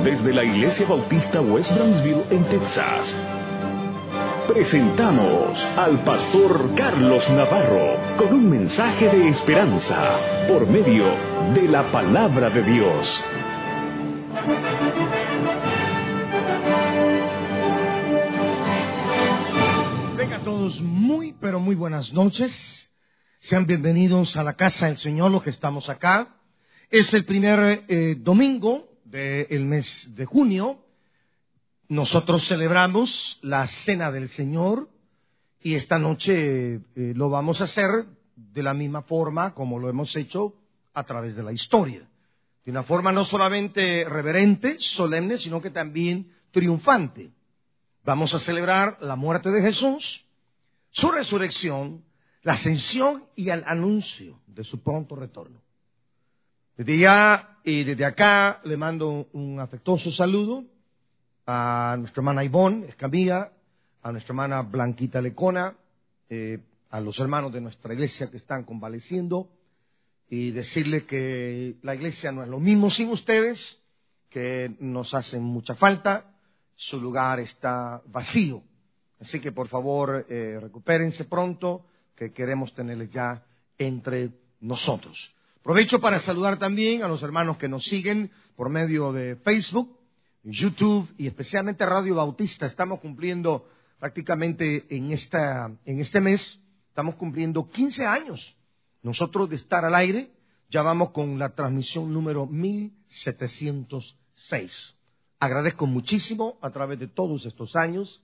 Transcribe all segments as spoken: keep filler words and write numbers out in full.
desde la Iglesia Bautista West Brownsville en Texas, presentamos al pastor Carlos Navarro con un mensaje de esperanza por medio de la palabra de Dios. Vengan todos, muy pero muy buenas noches. Sean bienvenidos a la casa del Señor, los que estamos acá. Es el primer eh, domingo del mes de junio. Nosotros celebramos la Cena del Señor y esta noche eh, lo vamos a hacer de la misma forma como lo hemos hecho a través de la historia. De una forma no solamente reverente, solemne, sino que también triunfante. Vamos a celebrar la muerte de Jesús, su resurrección, la ascensión y el anuncio de su pronto retorno. Desde ya y desde acá le mando un afectuoso saludo a nuestra hermana Ivonne Escamilla, a nuestra hermana Blanquita Lecona, eh, a los hermanos de nuestra iglesia que están convaleciendo, y decirle que la iglesia no es lo mismo sin ustedes, que nos hacen mucha falta, su lugar está vacío. Así que por favor eh, recupérense pronto, que queremos tenerles ya entre nosotros. Aprovecho para saludar también a los hermanos que nos siguen por medio de Facebook, YouTube y especialmente Radio Bautista. Estamos cumpliendo prácticamente en esta en este mes, estamos cumpliendo quince años nosotros de estar al aire. Ya vamos con la transmisión número mil setecientos seis. Agradezco muchísimo a través de todos estos años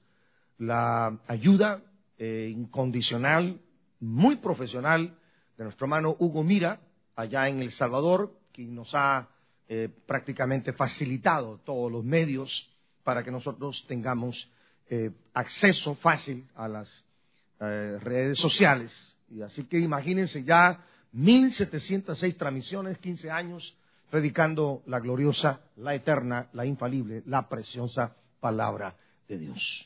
la ayuda eh, incondicional, muy profesional de nuestro hermano Hugo Mira, allá en El Salvador, quien nos ha Eh, prácticamente facilitado todos los medios para que nosotros tengamos eh, acceso fácil a las eh, redes sociales. Y así que imagínense ya mil setecientas seis transmisiones, quince años predicando la gloriosa, la eterna, la infalible, la preciosa palabra de Dios.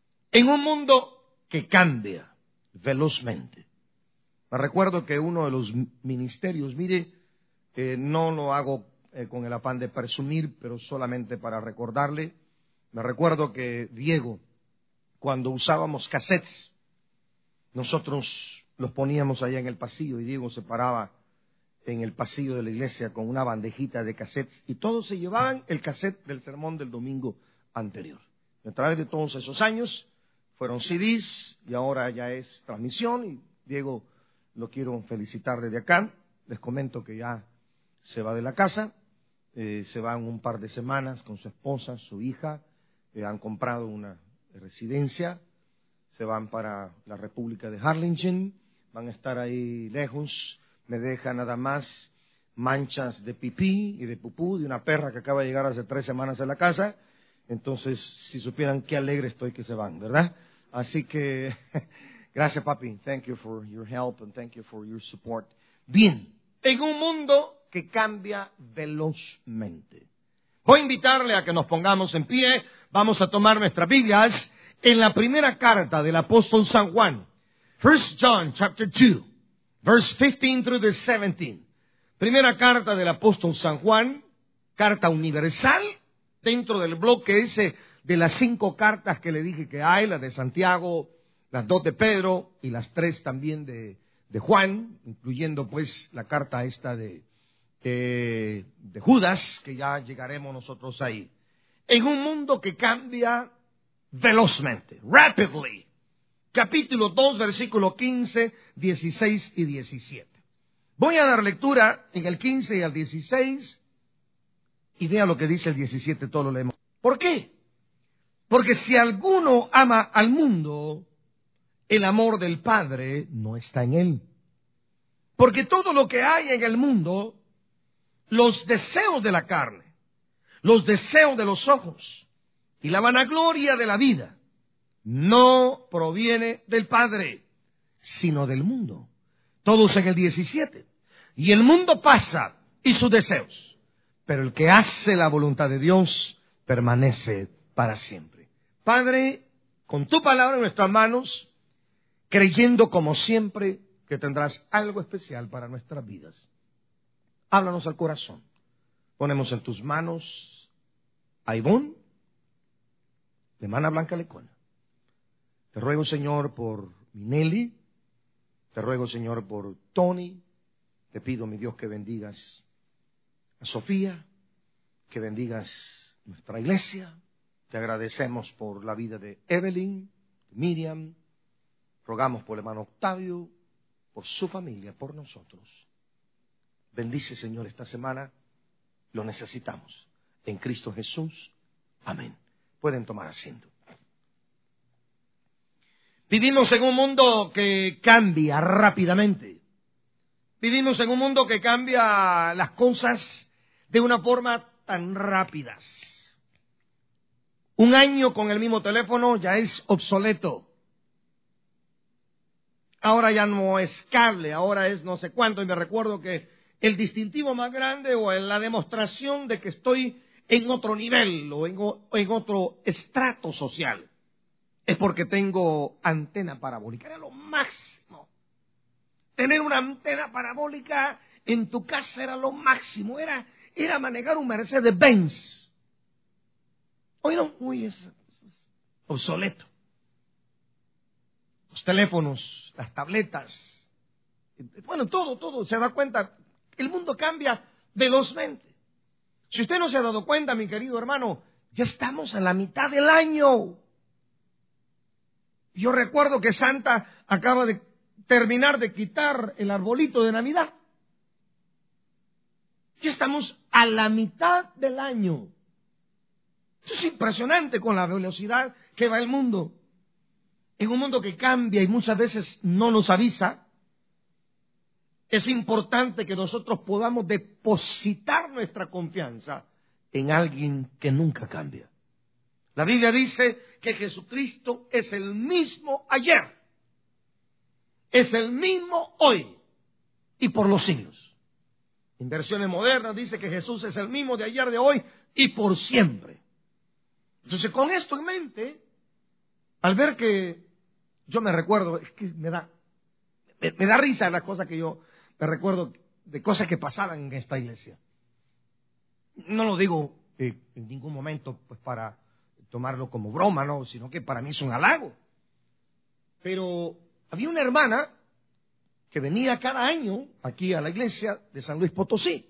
En un mundo que cambia velozmente. Me recuerdo que uno de los ministerios, mire, eh, no lo hago Eh, con el afán de presumir, pero solamente para recordarle. Me recuerdo que Diego, cuando usábamos cassettes, nosotros los poníamos allá en el pasillo y Diego se paraba en el pasillo de la iglesia con una bandejita de cassettes y todos se llevaban el cassette del sermón del domingo anterior. A través de todos esos años fueron C Ds y ahora ya es transmisión, y Diego lo quiero felicitar desde acá. Les comento que ya se va de la casa, eh, se van un par de semanas con su esposa, su hija, eh, han comprado una residencia, se van para la República de Harlingen, van a estar ahí lejos, me deja nada más manchas de pipí y de pupú de una perra que acaba de llegar hace tres semanas a la casa. Entonces, si supieran qué alegre estoy que se van, ¿verdad? Así que, gracias papi, thank you for your help and thank you for your support. Bien, en un mundo que cambia velozmente. Voy a invitarle a que nos pongamos en pie. Vamos a tomar nuestras Biblias en la primera carta del apóstol San Juan. First John chapter two, verse fifteen through the seventeen. Primera carta del apóstol San Juan, carta universal, dentro del bloque ese de las cinco cartas que le dije que hay, las de Santiago, las dos de Pedro y las tres también de, de Juan, incluyendo pues la carta esta de Eh, de Judas, que ya llegaremos nosotros ahí. En un mundo que cambia velozmente, rapidly. Capítulo dos, versículo quince, dieciséis y diecisiete. Voy a dar lectura en el quince y el dieciséis, y vea lo que dice el diecisiete, todo lo leemos. ¿Por qué? Porque si alguno ama al mundo, el amor del Padre no está en él. Porque todo lo que hay en el mundo, los deseos de la carne, los deseos de los ojos y la vanagloria de la vida, no proviene del Padre, sino del mundo. Todos en el diecisiete. Y el mundo pasa y sus deseos, pero el que hace la voluntad de Dios permanece para siempre. Padre, con tu palabra en nuestras manos, creyendo como siempre que tendrás algo especial para nuestras vidas. Háblanos al corazón. Ponemos en tus manos a Ivonne, la hermana Blanca Lecona. Te ruego, Señor, por Minelli. Te ruego, Señor, por Tony. Te pido, mi Dios, que bendigas a Sofía, que bendigas nuestra iglesia. Te agradecemos por la vida de Evelyn, de Miriam. Rogamos por el hermano Octavio, por su familia, por nosotros. Bendice, Señor, esta semana. Lo necesitamos. En Cristo Jesús. Amén. Pueden tomar asiento. Vivimos en un mundo que cambia rápidamente. Vivimos en un mundo que cambia las cosas de una forma tan rápidas. Un año con el mismo teléfono ya es obsoleto. Ahora ya no es cable, ahora es no sé cuánto. Y me recuerdo que el distintivo más grande o la demostración de que estoy en otro nivel o en, o en otro estrato social es porque tengo antena parabólica. Era lo máximo. Tener una antena parabólica en tu casa era lo máximo. Era, era manejar un Mercedes-Benz. Hoy no, uy, es, es obsoleto. Los teléfonos, las tabletas, bueno, todo, todo, se da cuenta. El mundo cambia velozmente. Si usted no se ha dado cuenta, mi querido hermano, ya estamos en la mitad del año. Yo recuerdo que Santa acaba de terminar de quitar el arbolito de Navidad. Ya estamos a la mitad del año. Esto es impresionante con la velocidad que va el mundo. En un mundo que cambia y muchas veces no nos avisa, es importante que nosotros podamos depositar nuestra confianza en alguien que nunca cambia. La Biblia dice que Jesucristo es el mismo ayer, es el mismo hoy y por los siglos. En versiones modernas dice que Jesús es el mismo de ayer, de hoy y por siempre. Entonces, con esto en mente, al ver que yo me recuerdo, es que me da, me, me da risa las cosas que yo me recuerdo de cosas que pasaban en esta iglesia. No lo digo eh, en ningún momento pues para tomarlo como broma, no, sino que para mí es un halago. Pero había una hermana que venía cada año aquí a la iglesia de San Luis Potosí.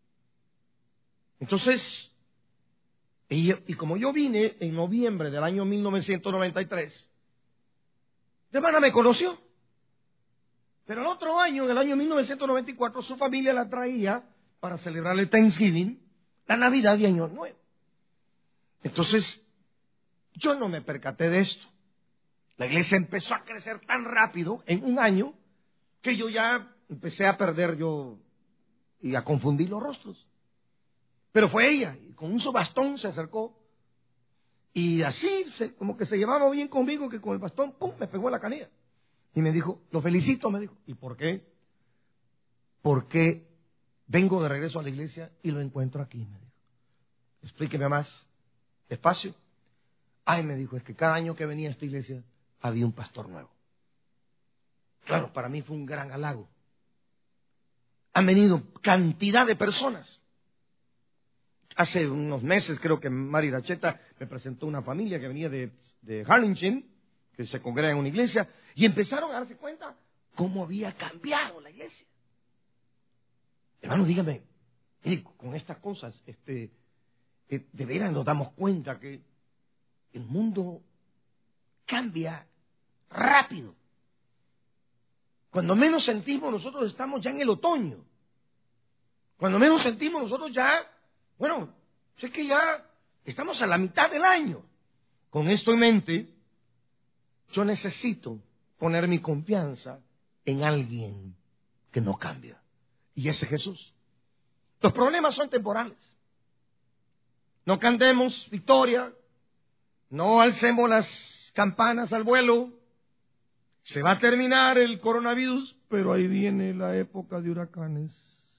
Entonces, y, y como yo vine en noviembre del año mil novecientos noventa y tres, la hermana me conoció. Pero el otro año, en el año mil novecientos noventa y cuatro, su familia la traía para celebrar el Thanksgiving, la Navidad y Año Nuevo. Entonces, yo no me percaté de esto. La iglesia empezó a crecer tan rápido en un año que yo ya empecé a perder yo y a confundir los rostros. Pero fue ella, y con un su bastón se acercó y así, se, como que se llevaba bien conmigo, que con el bastón, pum, me pegó en la canilla. Y me dijo, lo felicito, me dijo. ¿Y por qué? Porque vengo de regreso a la iglesia y lo encuentro aquí, me dijo. Explíqueme más, despacio. Ay, me dijo, es que cada año que venía a esta iglesia había un pastor nuevo. Claro, para mí fue un gran halago. Han venido cantidad de personas. Hace unos meses creo que Mari Racheta me presentó una familia que venía de, de Harlingen, que se congrega en una iglesia, y empezaron a darse cuenta cómo había cambiado la iglesia. Hermano, dígame, mire, con estas cosas, este, eh, de veras nos damos cuenta que el mundo cambia rápido. Cuando menos sentimos, nosotros estamos ya en el otoño. Cuando menos sentimos, nosotros ya, bueno, sé que ya estamos a la mitad del año. Con esto en mente, yo necesito poner mi confianza en alguien que no cambia. Y ese es Jesús. Los problemas son temporales. No cantemos victoria, no alcemos las campanas al vuelo. Se va a terminar el coronavirus, pero ahí viene la época de huracanes.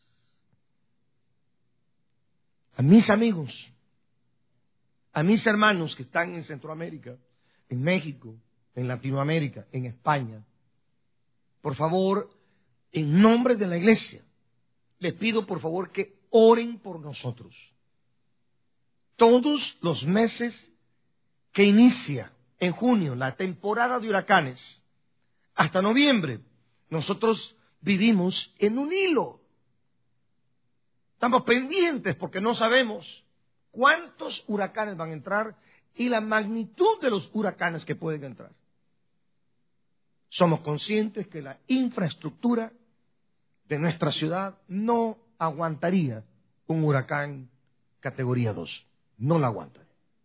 A mis amigos, a mis hermanos que están en Centroamérica, en México, en Latinoamérica, en España, por favor, en nombre de la iglesia, les pido por favor que oren por nosotros. todos los meses que inicia en junio la temporada de huracanes hasta noviembre, nosotros vivimos en un hilo. Estamos pendientes porque no sabemos cuántos huracanes van a entrar y la magnitud de los huracanes que pueden entrar. Somos conscientes que la infraestructura de nuestra ciudad no aguantaría un huracán categoría dos. No la aguanta.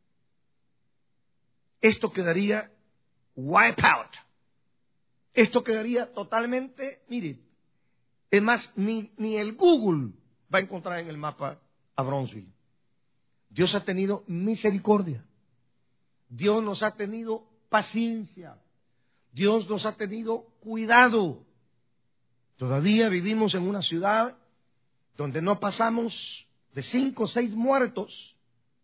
Esto quedaría wipe out. Esto quedaría totalmente, mire, es más, ni, ni el Google va a encontrar en el mapa a Brownsville. Dios ha tenido misericordia. Dios nos ha tenido paciencia. Dios nos ha tenido cuidado. Todavía vivimos en una ciudad donde no pasamos de cinco o seis muertos.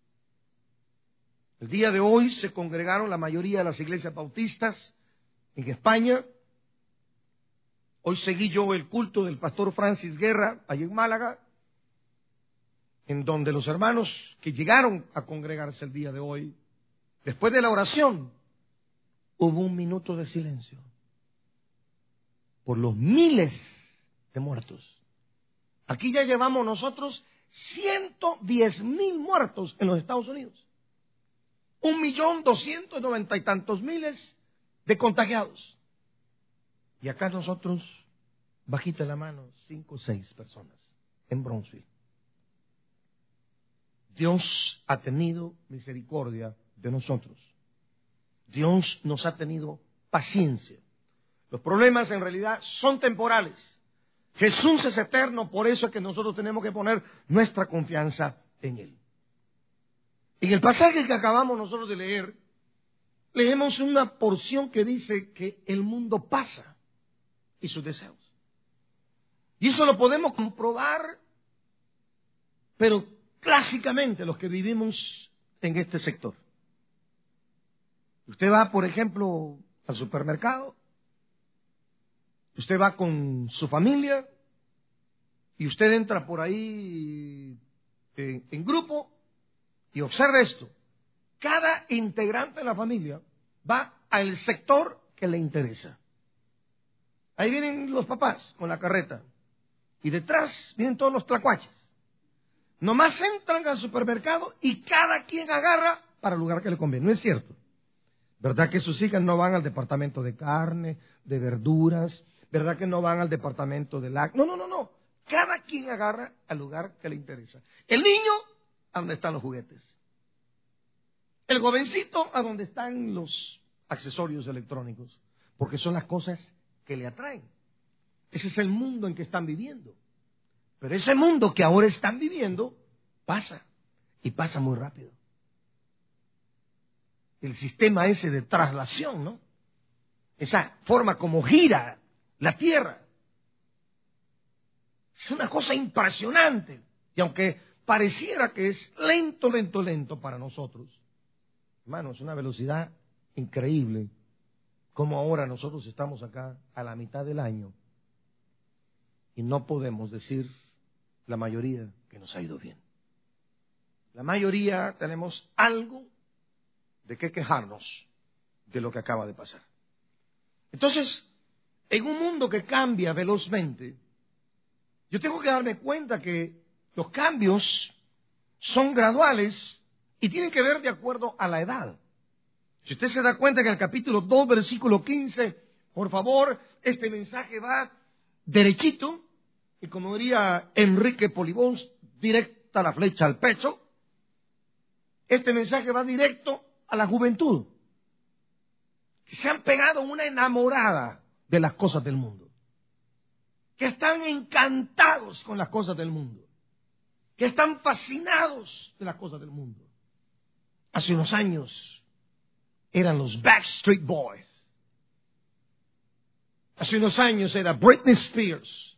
El día de hoy se congregaron la mayoría de las iglesias bautistas en España. Hoy seguí yo el culto del pastor Francis Guerra, allí en Málaga, en donde los hermanos que llegaron a congregarse el día de hoy, después de la oración, hubo un minuto de silencio por los miles de muertos. Aquí ya llevamos nosotros ciento diez mil muertos en los Estados Unidos. Un millón doscientos noventa y tantos miles de contagiados. Y acá nosotros, bajita la mano, cinco o seis personas en Brownsville. Dios ha tenido misericordia de nosotros. Dios nos ha tenido paciencia. Los problemas en realidad son temporales. Jesús es eterno, por eso es que nosotros tenemos que poner nuestra confianza en Él. En el pasaje que acabamos nosotros de leer, leemos una porción que dice que el mundo pasa y sus deseos. Y eso lo podemos comprobar, pero clásicamente los que vivimos en este sector. Usted va, por ejemplo, al supermercado, usted va con su familia y usted entra por ahí en, en grupo y observa esto. Cada integrante de la familia va al sector que le interesa. Ahí vienen los papás con la carreta y detrás vienen todos los tlacuaches. Nomás entran al supermercado y cada quien agarra para el lugar que le conviene. ¿No es cierto? ¿Verdad que sus hijas no van al departamento de carne, de verduras? ¿Verdad que no van al departamento de lácteos? No, no, no, no. Cada quien agarra al lugar que le interesa. El niño, a donde están los juguetes. El jovencito, a donde están los accesorios electrónicos. Porque son las cosas que le atraen. Ese es el mundo en que están viviendo. Pero ese mundo que ahora están viviendo pasa. Y pasa muy rápido. El sistema ese de traslación, ¿no? Esa forma como gira la tierra. Es una cosa impresionante. Y aunque pareciera que es lento, lento, lento para nosotros, hermano, es una velocidad increíble. Como ahora nosotros estamos acá a la mitad del año y no podemos decir la mayoría que nos ha ido bien. La mayoría tenemos algo de qué quejarnos de lo que acaba de pasar. Entonces, en un mundo que cambia velozmente, yo tengo que darme cuenta que los cambios son graduales y tienen que ver de acuerdo a la edad. Si usted se da cuenta que en el capítulo dos, versículo quince, por favor, este mensaje va derechito, y como diría Enrique Polibón, directa la flecha al pecho. Este mensaje va directo a la juventud, que se han pegado una enamorada de las cosas del mundo, que están encantados con las cosas del mundo, que están fascinados de las cosas del mundo. Hace unos años eran los Backstreet Boys. Hace unos años era Britney Spears.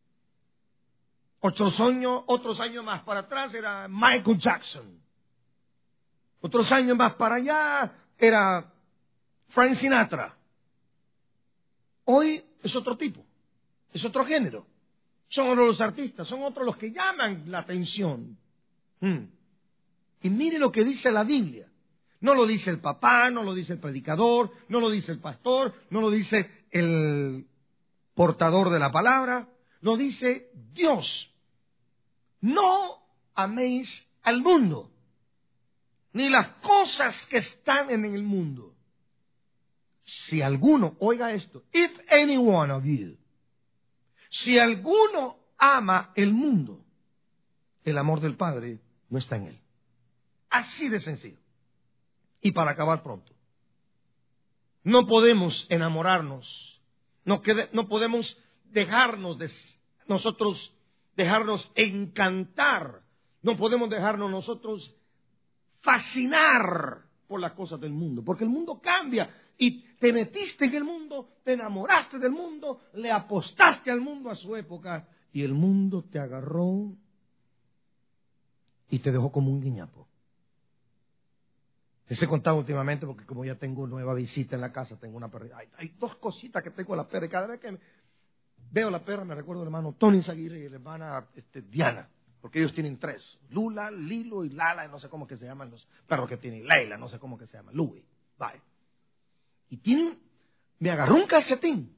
Otros años, otros años más para atrás era Michael Jackson. Otros años más para allá era Frank Sinatra. Hoy es otro tipo, es otro género. Son otros los artistas, son otros los que llaman la atención. Hmm. Y mire lo que dice la Biblia. No lo dice el papá, no lo dice el predicador, no lo dice el pastor, no lo dice el portador de la palabra, lo dice Dios. No améis al mundo, ni las cosas que están en el mundo. Si alguno, oiga esto, if any one of you, si alguno ama el mundo, el amor del Padre no está en él. Así de sencillo. Y para acabar pronto, no podemos enamorarnos, no, quede, no podemos dejarnos de, nosotros dejarnos encantar, no podemos dejarnos nosotros fascinar por las cosas del mundo, porque el mundo cambia y te metiste en el mundo, te enamoraste del mundo, le apostaste al mundo a su época y el mundo te agarró y te dejó como un guiñapo. Les he contado últimamente porque como ya tengo nueva visita en la casa, tengo una perra. Hay, hay dos cositas que tengo a la perra y cada vez que me, veo a la perra me recuerdo al hermano Tony Zaguirre y la hermana este, Diana, porque ellos tienen tres, Lula, Lilo y Lala, y no sé cómo que se llaman los perros que tienen, Leila, no sé cómo que se llama, Louis, bye. Y tienen, me agarró un calcetín,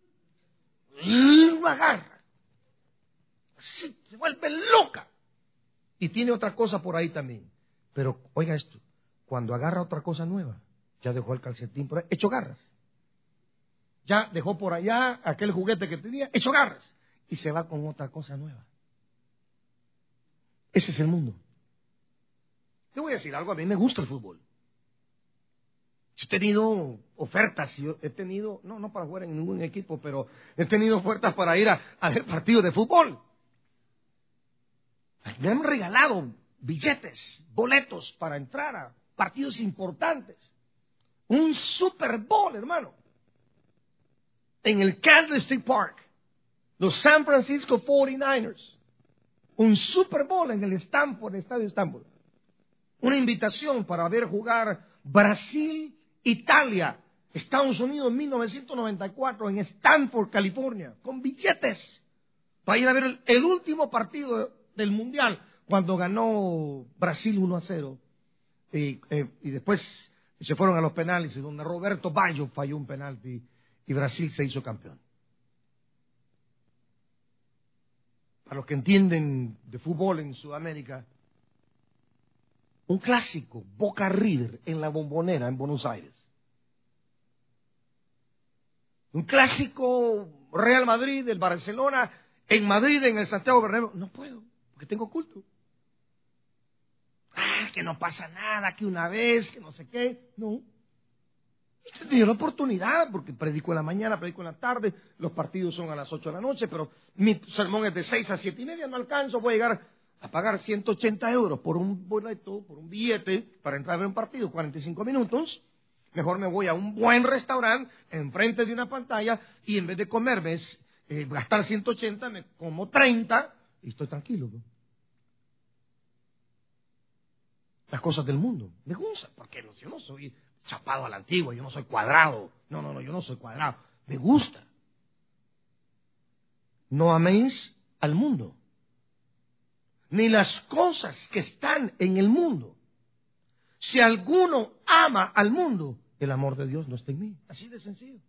y lo agarra, así, se vuelve loca, y tiene otra cosa por ahí también, pero oiga esto, cuando agarra otra cosa nueva, ya dejó el calcetín por ahí, hecho garras. Ya dejó por allá aquel juguete que tenía, hecho garras. Y se va con otra cosa nueva. Ese es el mundo. Te voy a decir algo, a mí me gusta el fútbol. He tenido ofertas, he tenido, no, no para jugar en ningún equipo, pero he tenido ofertas para ir a, a ver partidos de fútbol. Me han regalado billetes, boletos para entrar a partidos importantes. Un Super Bowl, hermano. En el Candlestick Park. Los San Francisco cuarenta y nueve ers. Un Super Bowl en el Stanford, el estadio Stanford. Una invitación para ver jugar Brasil, Italia, Estados Unidos en mil novecientos noventa y cuatro en Stanford, California. Con billetes. Para ir a ver el, el último partido del Mundial. Cuando ganó Brasil uno a cero. Y, eh, y después se fueron a los penales, donde Roberto Baggio falló un penalti y Brasil se hizo campeón. Para los que entienden de fútbol en Sudamérica, un clásico, Boca River en la Bombonera en Buenos Aires. Un clásico, Real Madrid, el Barcelona, en Madrid, en el Santiago Bernabéu. No puedo, porque tengo culto. Ah, que no pasa nada, que una vez, que no sé qué. No. He tenido la oportunidad, porque predico en la mañana, predico en la tarde, los partidos son a las ocho de la noche, pero mi sermón es de seis a siete y media, no alcanzo, voy a llegar a pagar ciento ochenta euros por un boleto, por un billete, para entrar a ver un partido, cuarenta y cinco minutos. Mejor me voy a un buen restaurante, enfrente de una pantalla, y en vez de comerme, eh, gastar ciento ochenta, me como treinta, y estoy tranquilo, ¿no? Las cosas del mundo. Me gusta, porque yo no soy chapado a la antigua, yo no soy cuadrado. No, no, no, yo no soy cuadrado. Me gusta. No améis al mundo, ni las cosas que están en el mundo. Si alguno ama al mundo, el amor de Dios no está en mí. Así de sencillo.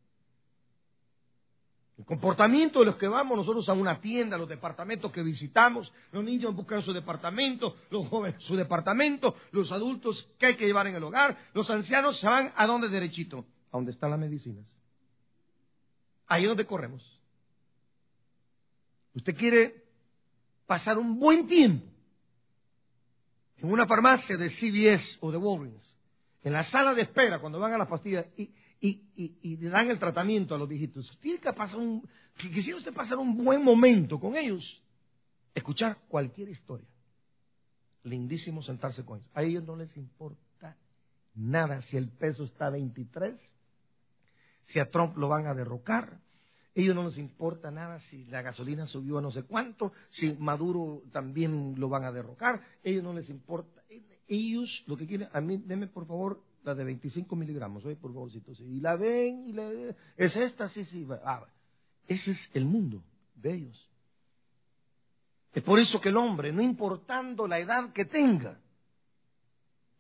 El comportamiento de los que vamos nosotros a una tienda, los departamentos que visitamos, los niños buscan su departamento, los jóvenes su departamento, los adultos que hay que llevar en el hogar, los ancianos se van a donde derechito, a donde están las medicinas. Ahí es donde corremos. Usted quiere pasar un buen tiempo en una farmacia de C V S o de Walgreens, en la sala de espera cuando van a las pastillas y Y, y, y le dan el tratamiento a los viejitos. Tiene que pasar un, que quisiera usted pasar un buen momento con ellos, escuchar cualquier historia. Lindísimo sentarse con ellos. A ellos no les importa nada si el peso está a veintitrés, si a Trump lo van a derrocar. A ellos no les importa nada si la gasolina subió a no sé cuánto, si Maduro también lo van a derrocar. A ellos no les importa. Ellos lo que quieren, a mí, denme por favor la de veinticinco miligramos, oye, por favorcito, sí. Y la ven, y la, es esta, sí, sí. Ah, ese es el mundo de ellos. Es por eso que el hombre, no importando la edad que tenga,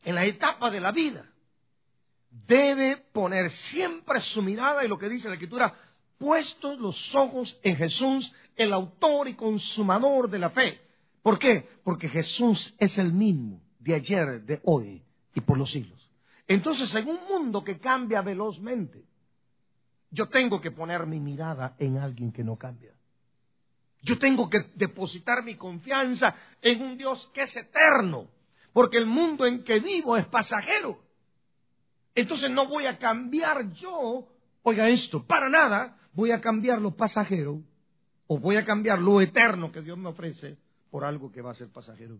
en la etapa de la vida, debe poner siempre su mirada, y lo que dice la Escritura, puestos los ojos en Jesús, el autor y consumador de la fe. ¿Por qué? Porque Jesús es el mismo de ayer, de hoy y por los siglos. Entonces, en un mundo que cambia velozmente, yo tengo que poner mi mirada en alguien que no cambia. Yo tengo que depositar mi confianza en un Dios que es eterno, porque el mundo en que vivo es pasajero. Entonces no voy a cambiar yo, oiga esto, para nada, voy a cambiar lo pasajero, o voy a cambiar lo eterno que Dios me ofrece por algo que va a ser pasajero.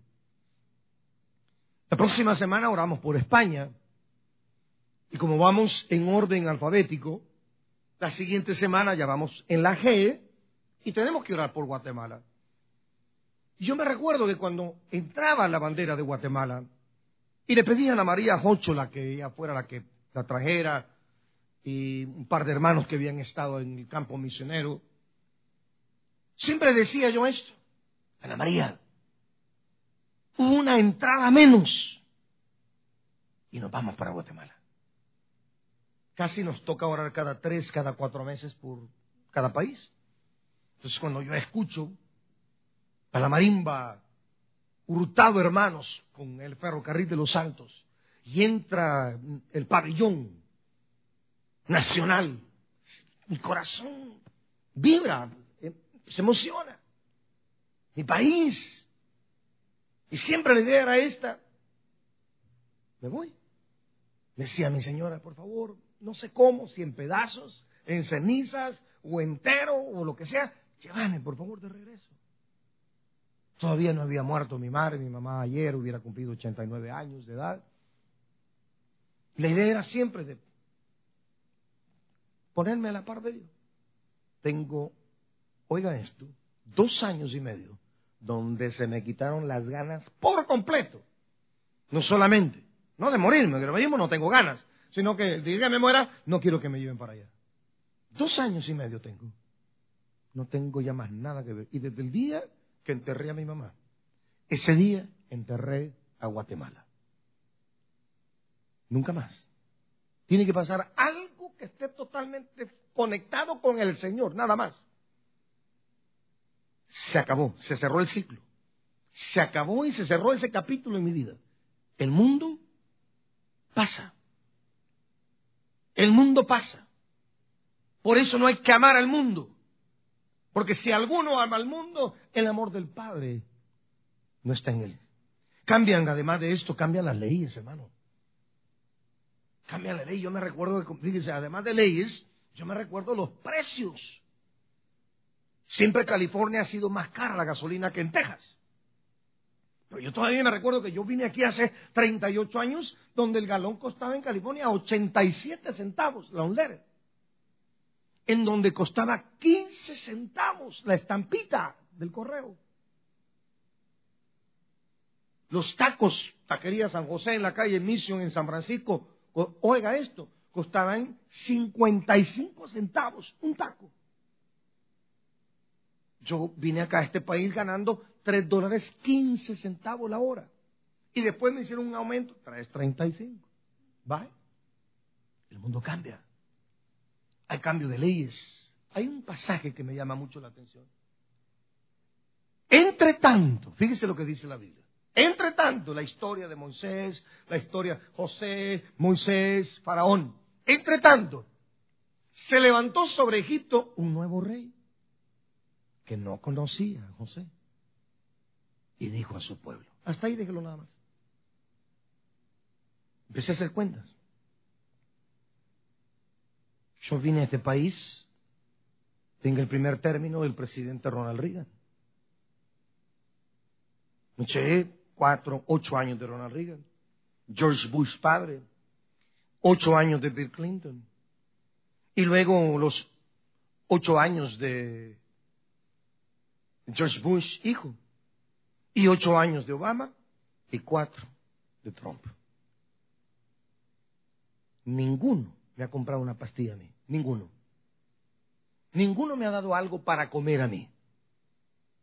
La próxima semana oramos por España, y como vamos en orden alfabético, la siguiente semana ya vamos en la G, y tenemos que orar por Guatemala. Y yo me recuerdo que cuando entraba la bandera de Guatemala, y le pedían a María Jóchola que ella fuera la que la trajera, y un par de hermanos que habían estado en el campo misionero, siempre decía yo esto: Ana María, una entrada menos y nos vamos para Guatemala. Casi nos toca orar cada tres, cada cuatro meses por cada país. Entonces cuando yo escucho a la marimba Hurtado Hermanos con el ferrocarril de los Altos, y entra el pabellón nacional, mi corazón vibra, se emociona. Mi país. Y siempre la idea era esta: me voy. Me decía mi señora, por favor, no sé cómo, si en pedazos, en cenizas, o entero, o lo que sea, llévame por favor de regreso. Todavía no había muerto mi madre, mi mamá ayer hubiera cumplido ochenta y nueve años de edad. La idea era siempre de ponerme a la par de ellos. Tengo, oiga esto, dos años y medio donde se me quitaron las ganas por completo. No solamente, no de morirme, que morirme no tengo ganas, sino que el día que me muera no quiero que me lleven para allá. Dos años y medio tengo. No tengo ya más nada que ver. Y desde el día que enterré a mi mamá, ese día enterré a Guatemala. Nunca más. Tiene que pasar algo que esté totalmente conectado con el Señor, nada más. Se acabó, se cerró el ciclo. Se acabó y se cerró ese capítulo en mi vida. El mundo pasa. El mundo pasa. Por eso no hay que amar al mundo. Porque si alguno ama al mundo, el amor del Padre no está en él. Cambian, además de esto, cambian las leyes, hermano. Cambian la ley. Yo me recuerdo que, fíjense, además de leyes, yo me recuerdo los precios. Siempre California ha sido más cara la gasolina que en Texas. Pero yo todavía me recuerdo que yo vine aquí hace treinta y ocho años, donde el galón costaba en California ochenta y siete centavos, la onlere. En donde costaba quince centavos la estampita del correo. Los tacos, taquería San José en la calle Mission en San Francisco, oiga esto, costaban cincuenta y cinco centavos un taco. Yo vine acá a este país ganando tres dólares quince centavos la hora. Y después me hicieron un aumento, tres treinta y cinco. ¿Va? El mundo cambia. Hay cambio de leyes. Hay un pasaje que me llama mucho la atención. Entre tanto, fíjese lo que dice la Biblia. Entre tanto, la historia de Moisés, la historia de José, Moisés, Faraón. Entre tanto, se levantó sobre Egipto un nuevo rey que no conocía a José. Y dijo a su pueblo. Hasta ahí déjelo nada más. Empecé a hacer cuentas. Yo vine a este país, tengo el primer término del presidente Ronald Reagan. Me eché cuatro, ocho años de Ronald Reagan. George Bush padre, ocho años de Bill Clinton. Y luego los ocho años de George Bush hijo. Y ocho años de Obama y cuatro de Trump. Ninguno me ha comprado una pastilla a mí. Ninguno. Ninguno me ha dado algo para comer a mí.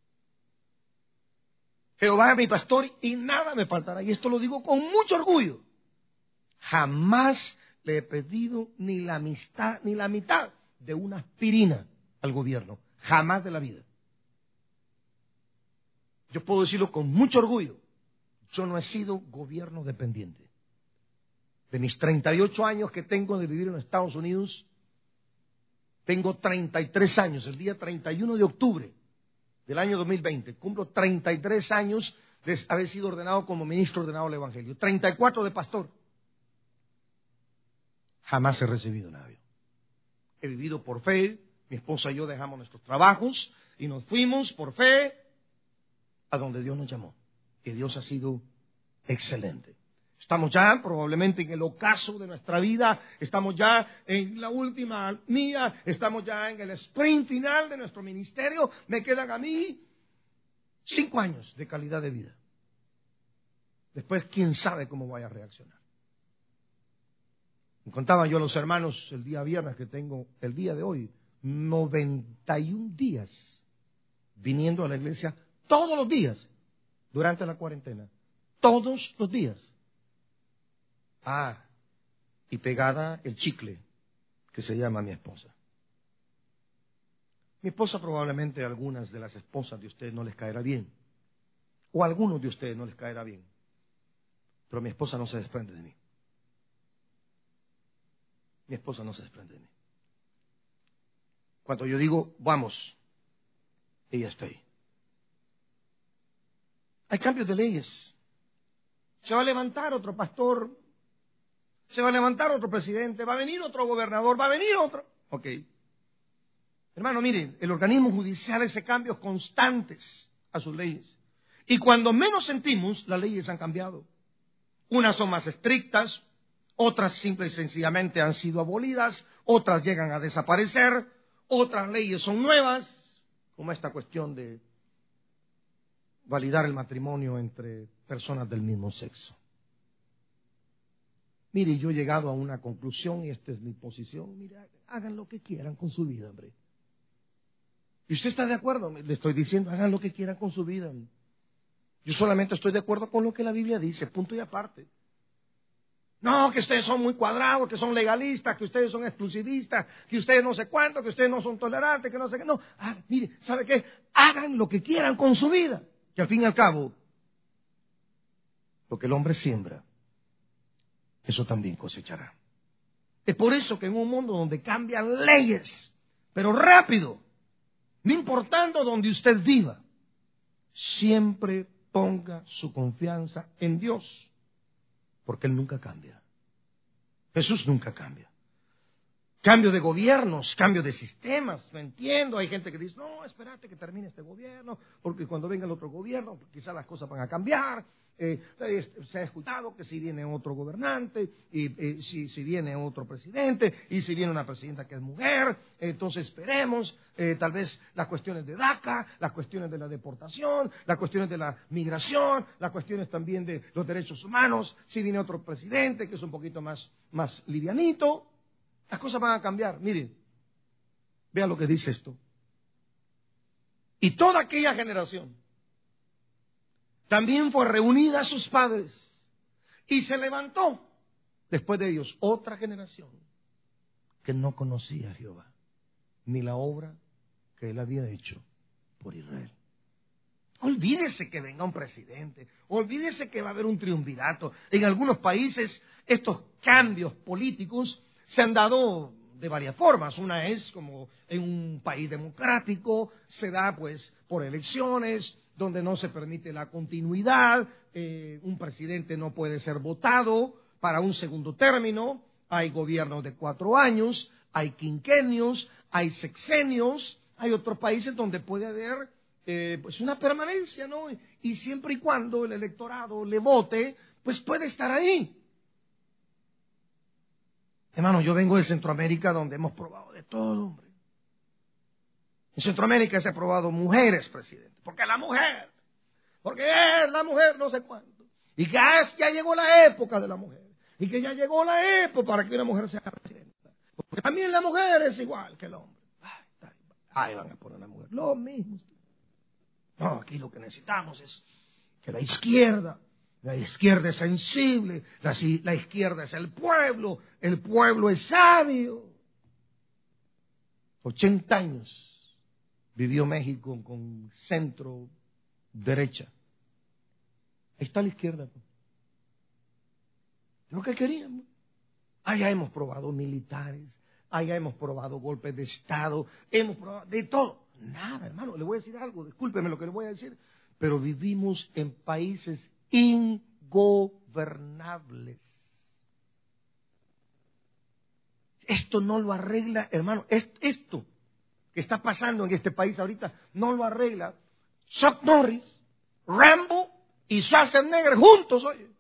Jehová es mi pastor y nada me faltará. Y esto lo digo con mucho orgullo. Jamás le he pedido ni la amistad, ni la mitad de una aspirina al gobierno. Jamás de la vida. Yo puedo decirlo con mucho orgullo. Yo no he sido gobierno dependiente. De mis treinta y ocho años que tengo de vivir en los Estados Unidos, tengo treinta y tres años. El día treinta y uno de octubre del año dos mil veinte, cumplo treinta y tres años de haber sido ordenado como ministro ordenado del Evangelio. treinta y cuatro de pastor. Jamás he recibido nada. He vivido por fe. Mi esposa y yo dejamos nuestros trabajos y nos fuimos por fe a donde Dios nos llamó. Y Dios ha sido excelente. Estamos ya probablemente en el ocaso de nuestra vida, estamos ya en la última mía, estamos ya en el sprint final de nuestro ministerio. Me quedan a mí cinco años de calidad de vida. Después, quién sabe cómo vaya a reaccionar. Me contaba yo a los hermanos el día viernes que tengo, el día de hoy, noventa y un días viniendo a la iglesia todos los días durante la cuarentena. Todos los días. Ah, y pegada el chicle que se llama mi esposa. Mi esposa probablemente a algunas de las esposas de ustedes no les caerá bien. O a algunos de ustedes no les caerá bien. Pero mi esposa no se desprende de mí. Mi esposa no se desprende de mí. Cuando yo digo, vamos, ella está ahí. Hay cambios de leyes. Se va a levantar otro pastor, se va a levantar otro presidente, va a venir otro gobernador, va a venir otro. Ok. Hermano, miren, el organismo judicial hace cambios constantes a sus leyes. Y cuando menos sentimos, las leyes han cambiado. Unas son más estrictas, otras simple y sencillamente han sido abolidas, otras llegan a desaparecer, otras leyes son nuevas, como esta cuestión de validar el matrimonio entre personas del mismo sexo. Mire, yo he llegado a una conclusión y esta es mi posición. Mire, hagan lo que quieran con su vida, hombre. ¿Y usted está de acuerdo? Le estoy diciendo, hagan lo que quieran con su vida. Yo solamente estoy de acuerdo con lo que la Biblia dice, punto y aparte. No, que ustedes son muy cuadrados, que son legalistas, que ustedes son exclusivistas, que ustedes no sé cuánto, que ustedes no son tolerantes, que no sé qué. No, ah, mire, ¿sabe qué? Hagan lo que quieran con su vida. Que al fin y al cabo, lo que el hombre siembra, eso también cosechará. Es por eso que en un mundo donde cambian leyes, pero rápido, no importando donde usted viva, siempre ponga su confianza en Dios. Porque Él nunca cambia. Jesús nunca cambia. Cambio de gobiernos, cambio de sistemas, no entiendo. Hay gente que dice, no, espérate que termine este gobierno, porque cuando venga el otro gobierno, quizás las cosas van a cambiar. Eh, se ha escuchado que si viene otro gobernante, y eh, si, si viene otro presidente, y si viene una presidenta que es mujer, eh, entonces esperemos, eh, tal vez las cuestiones de DACA, las cuestiones de la deportación, las cuestiones de la migración, las cuestiones también de los derechos humanos, si viene otro presidente que es un poquito más, más livianito, las cosas van a cambiar. Miren, vean lo que dice esto. Y toda aquella generación también fue reunida a sus padres y se levantó después de ellos otra generación que no conocía a Jehová ni la obra que Él había hecho por Israel. Olvídese que venga un presidente, olvídese que va a haber un triunvirato. En algunos países estos cambios políticos se han dado de varias formas. Una es como en un país democrático, se da pues por elecciones, donde no se permite la continuidad, eh, un presidente no puede ser votado para un segundo término, hay gobiernos de cuatro años, hay quinquenios, hay sexenios, hay otros países donde puede haber eh, pues una permanencia, ¿no? Y, y siempre y cuando el electorado le vote, pues puede estar ahí. Hermano, yo vengo de Centroamérica donde hemos probado de todo, hombre. En Centroamérica se ha probado mujeres, presidente. Porque la mujer, porque es la mujer no sé cuánto. Y que ya llegó la época de la mujer. Y que ya llegó la época para que una mujer sea presidenta. Porque también la mujer es igual que el hombre. Ay, ahí van a poner a la mujer. Lo mismo. No, aquí lo que necesitamos es que la izquierda La izquierda es sensible, la, la izquierda es el pueblo, el pueblo es sabio. ochenta años vivió México con centro derecha. Ahí está la izquierda. Lo que queríamos. Allá hemos probado militares, allá hemos probado golpes de Estado, hemos probado de todo. Nada, hermano, le voy a decir algo, discúlpeme lo que le voy a decir, pero vivimos en países ingobernables. Esto no lo arregla, hermano, esto que está pasando en este país ahorita no lo arregla Chuck Norris, Rambo y Schwarzenegger juntos, oye.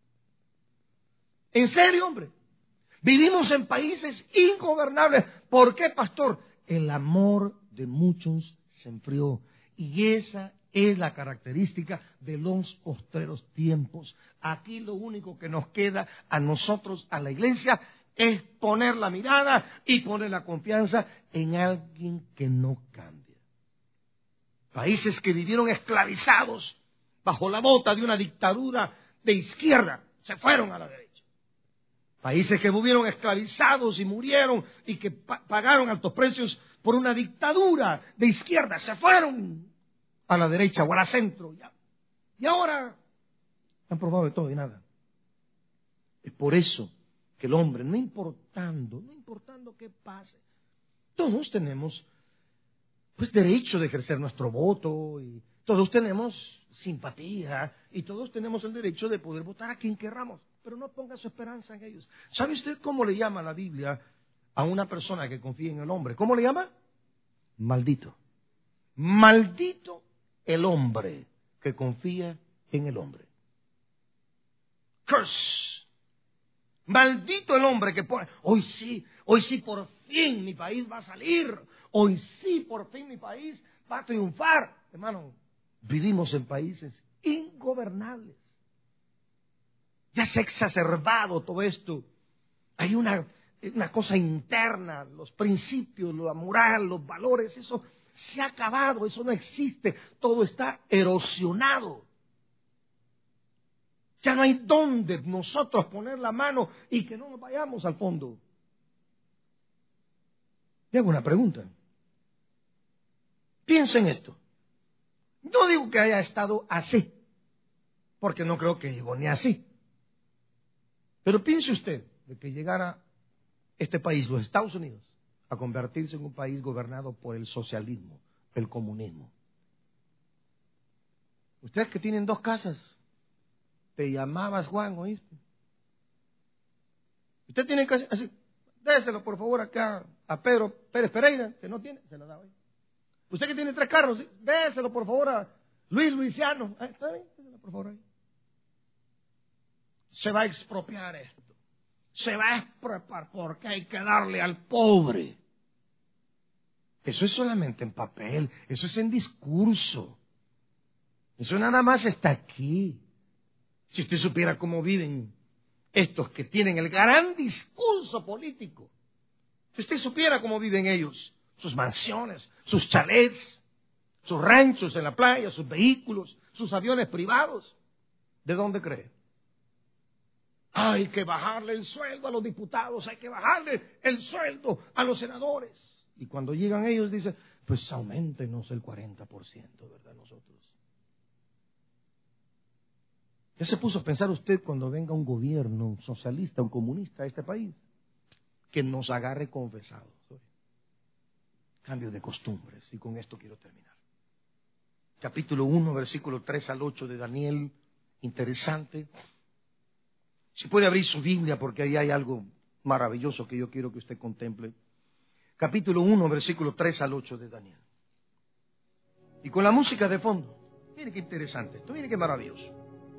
En serio, hombre. Vivimos en países ingobernables. ¿Por qué, pastor? El amor de muchos se enfrió. Y esa es la característica de los postreros tiempos. Aquí lo único que nos queda a nosotros, a la iglesia, es poner la mirada y poner la confianza en alguien que no cambia. Países que vivieron esclavizados bajo la bota de una dictadura de izquierda, se fueron a la derecha. Países que vivieron esclavizados y murieron y que pa- pagaron altos precios por una dictadura de izquierda, se fueron a la derecha o a la centro. Ya. Y ahora han probado de todo y nada. Es por eso que el hombre, no importando, no importando qué pase, todos tenemos pues derecho de ejercer nuestro voto y todos tenemos simpatía y todos tenemos el derecho de poder votar a quien querramos, pero no ponga su esperanza en ellos. ¿Sabe usted cómo le llama la Biblia a una persona que confía en el hombre? ¿Cómo le llama? Maldito. Maldito el hombre que confía en el hombre. Curse. Maldito el hombre que pone, hoy sí, hoy sí por fin mi país va a salir, hoy sí por fin mi país va a triunfar. Hermano, vivimos en países ingobernables. Ya se ha exacerbado todo esto. Hay una, una cosa interna, los principios, la moral, los valores, eso se ha acabado, eso no existe, todo está erosionado. Ya no hay dónde nosotros poner la mano y que no nos vayamos al fondo. Le hago una pregunta. Piensa en esto. No digo que haya estado así, porque no creo que llegó ni así. Pero piense usted de que llegara este país, los Estados Unidos, a convertirse en un país gobernado por el socialismo, el comunismo. Ustedes que tienen dos casas, te llamabas Juan, ¿oíste? Usted tiene que hacer, déselo por favor acá a Pedro Pérez Pereira, que no tiene, se lo da hoy. Usted que tiene tres carros, ¿sí? Déselo por favor a Luis Luisiano, ¿eh? ¿Está bien? Déselo por favor ahí. Se va a expropiar esto, se va a expropiar porque hay que darle al pobre. Eso es solamente en papel, eso es en discurso, eso nada más está aquí. Si usted supiera cómo viven estos que tienen el gran discurso político, si usted supiera cómo viven ellos, sus mansiones, sus chalets, sus ranchos en la playa, sus vehículos, sus aviones privados, ¿de dónde cree? Hay que bajarle el sueldo a los diputados, hay que bajarle el sueldo a los senadores. Y cuando llegan ellos dicen, pues auméntenos el cuarenta por ciento, ¿verdad? Nosotros. ¿Ya se puso a pensar usted cuando venga un gobierno socialista, un comunista a este país? Que nos agarre confesados. Cambio de costumbres. Y con esto quiero terminar. Capítulo uno, versículo tres al ocho de Daniel. Interesante. Si puede abrir su Biblia porque ahí hay algo maravilloso que yo quiero que usted contemple. Capítulo uno, versículo tres al ocho de Daniel. Y con la música de fondo. Mire qué interesante esto, mire qué maravilloso.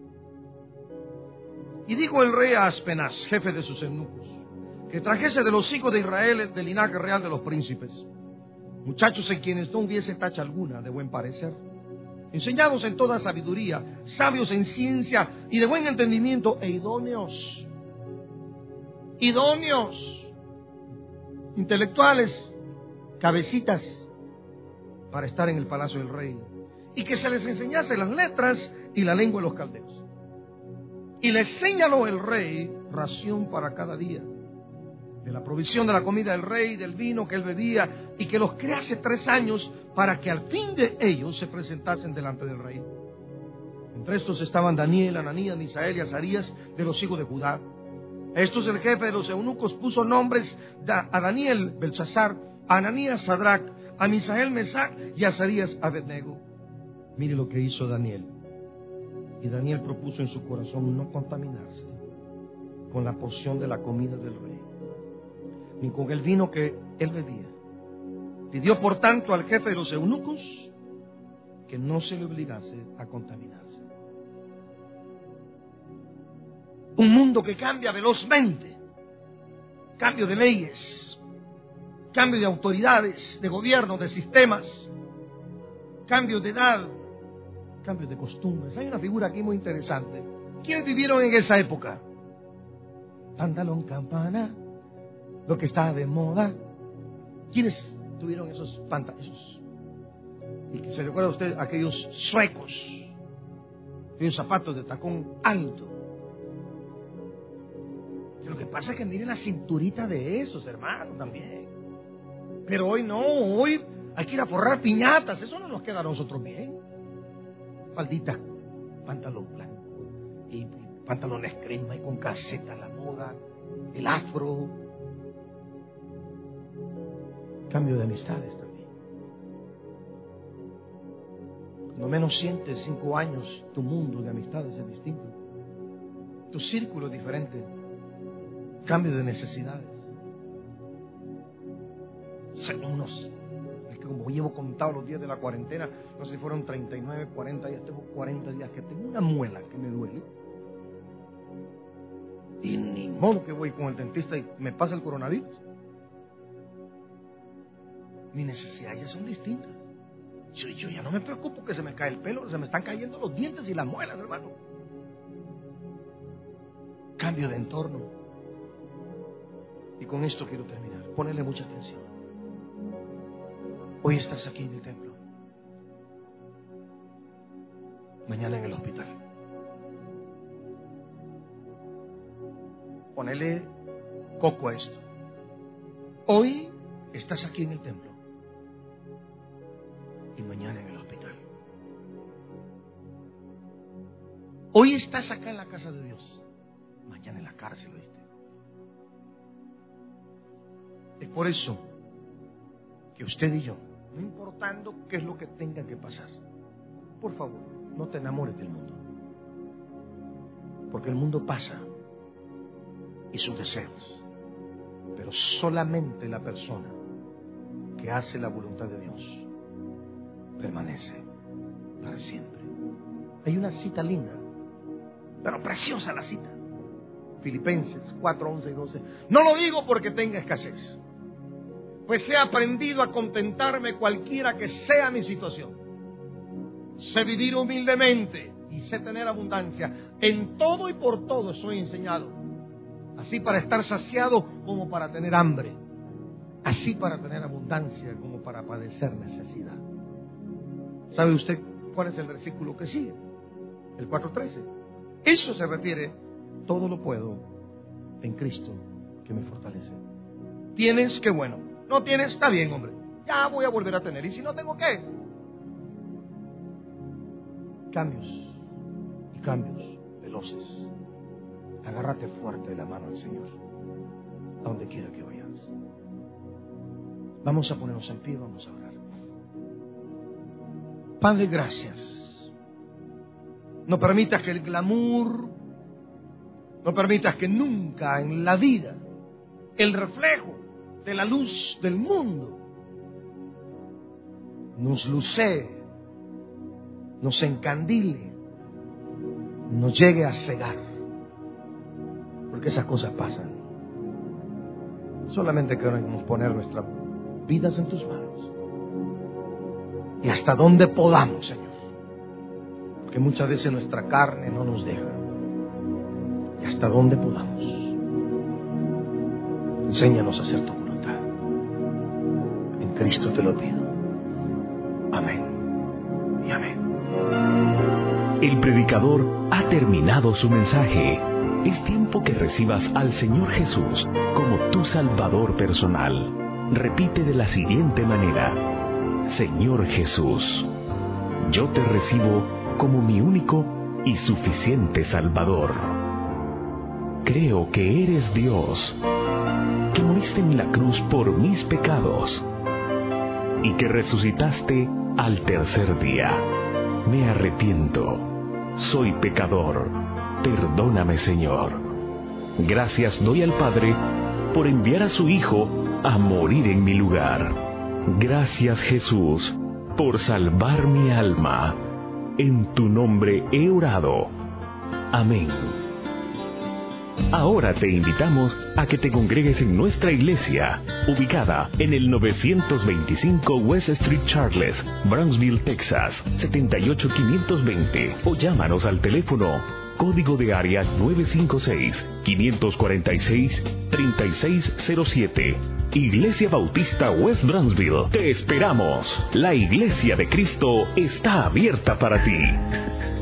Y dijo el rey a Aspenaz, jefe de sus eunucos, que trajese de los hijos de Israel del linaje real de los príncipes, muchachos en quienes no hubiese tacha alguna de buen parecer, enseñados en toda sabiduría, sabios en ciencia y de buen entendimiento e idóneos, idóneos, intelectuales, cabecitas, para estar en el palacio del rey, y que se les enseñase las letras y la lengua de los caldeos. Y le señaló el rey ración para cada día, de la provisión de la comida del rey, del vino que él bebía, y que los crease tres años para que al fin de ellos se presentasen delante del rey. Entre estos estaban Daniel, Ananías, Misael y Azarías de los hijos de Judá. A estos el jefe de los eunucos puso nombres a Daniel, Belsasar, a Ananías, Sadrach, a Misael, Mesac y a Azarías, Abednego. Mire lo que hizo Daniel. Y Daniel propuso en su corazón no contaminarse con la porción de la comida del rey, ni con el vino que él bebía. Pidió por tanto al jefe de los eunucos que no se le obligase a contaminarse. Un mundo que cambia velozmente, cambio de leyes, cambio de autoridades, de gobierno, de sistemas, cambio de edad, cambio de costumbres. Hay una figura aquí muy interesante. ¿Quiénes vivieron en esa época? Pantalón, campana, lo que estaba de moda. ¿Quiénes tuvieron esos pantalones? Y se recuerda usted aquellos suecos, aquellos zapatos de tacón alto. Lo que pasa es que miren la cinturita de esos, hermanos, también. Pero hoy no, hoy hay que ir a forrar piñatas. Eso no nos queda a nosotros bien. Faldita, pantalón blanco y, y pantalones crema y con caseta, la moda, el afro. Cambio de amistades también. Cuando menos sientes cinco años, tu mundo de amistades es distinto. Tu círculo es diferente. Cambio de necesidades. Unos, es que como llevo contado los días de la cuarentena, no sé si fueron treinta y nueve, cuarenta días, tengo cuarenta días que tengo una muela que me duele. Y ni modo que voy con el dentista y me pasa el coronavirus. Mis necesidades ya son distintas. Yo, yo ya no me preocupo que se me cae el pelo, se me están cayendo los dientes y las muelas, hermano. Cambio de entorno. Y con esto quiero terminar. Ponele mucha atención. Hoy estás aquí en el templo. Mañana en el hospital. Ponele coco a esto. Hoy estás aquí en el templo. Y mañana en el hospital. Hoy estás acá en la casa de Dios. Mañana en la cárcel, ¿oíste? Es por eso que usted y yo, no importando qué es lo que tenga que pasar, por favor, no te enamores del mundo. Porque el mundo pasa y sus deseos, pero solamente la persona que hace la voluntad de Dios permanece para siempre. Hay una cita linda, pero preciosa la cita. Filipenses cuatro, once y doce. No lo digo porque tenga escasez, pues he aprendido a contentarme cualquiera que sea mi situación. Sé vivir humildemente y sé tener abundancia. En todo y por todo soy enseñado. Así para estar saciado como para tener hambre. Así para tener abundancia como para padecer necesidad. ¿Sabe usted cuál es el versículo que sigue? El cuatro trece. Eso se refiere, todo lo puedo en Cristo que me fortalece. ¿Tienes? Qué bueno. ¿No tienes? Está bien, hombre. Ya voy a volver a tener. ¿Y si no tengo qué? Cambios y cambios veloces. Agárrate fuerte de la mano al Señor, a donde quiera que vayas. Vamos a ponernos en pie, vamos a orar. Padre, gracias. No permitas que el glamour, no permitas que nunca en la vida el reflejo de la luz del mundo nos lucee, nos encandile, nos llegue a cegar, porque esas cosas pasan. Solamente queremos poner nuestras vidas en tus manos y hasta donde podamos, Señor, porque muchas veces nuestra carne no nos deja, y hasta donde podamos. Enséñanos a hacer tu voluntad. En Cristo te lo pido. Amén y amén. El predicador ha terminado su mensaje. Es tiempo que recibas al Señor Jesús como tu Salvador personal. Repite de la siguiente manera: Señor Jesús, yo te recibo como mi único y suficiente Salvador. Creo que eres Dios, que moriste en la cruz por mis pecados y que resucitaste al tercer día. Me arrepiento. Soy pecador. Perdóname, Señor. Gracias doy al Padre por enviar a su Hijo a morir en mi lugar. Gracias, Jesús, por salvar mi alma. En tu nombre he orado. Amén. Ahora te invitamos a que te congregues en nuestra iglesia, ubicada en el novecientos veinticinco West Street Charles, Brownsville, Texas, setenta y ocho quinientos veinte, o llámanos al teléfono código de área nueve cinco seis, cinco cuatro seis, tres seis cero siete. Iglesia Bautista West Brownsville. Te esperamos. La Iglesia de Cristo está abierta para ti.